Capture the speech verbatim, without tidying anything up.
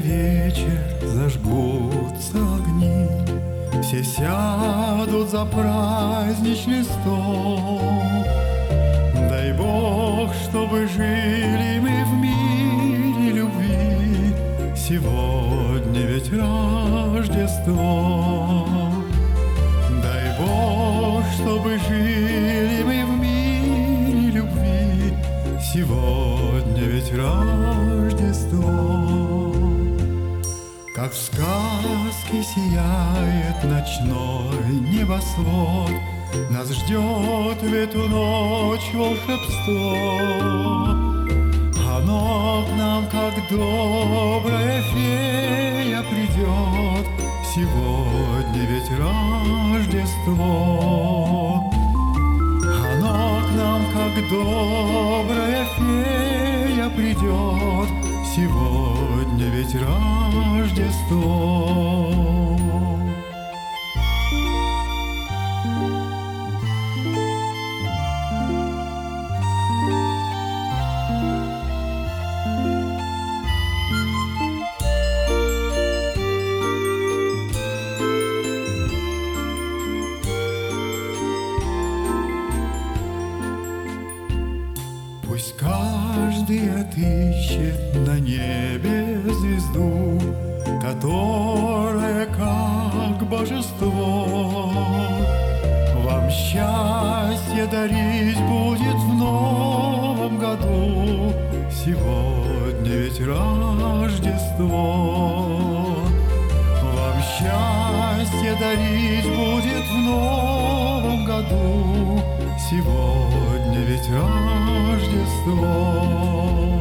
вечер зажгутся огни, все сядут за праздничный стол. Дай Бог, чтобы жили мы в мире любви, сегодня ведь Рождество. Дай Бог, чтобы жили мы в мире любви, сегодня ведь Рождество. Как в сказке сияет ночной небосвод, нас ждет в эту ночь волшебство. Оно к нам, как добрая фея, придет, сегодня ведь Рождество. Оно к нам, как добрая фея, придет, сегодня ведь Рождество. Пусть каждый отыщет на небе звезду, которая как божество вам счастье дарить будет в новом году, сегодня ведь Рождество. Вам счастье дарить будет в новом году, сегодня ведь Рождество.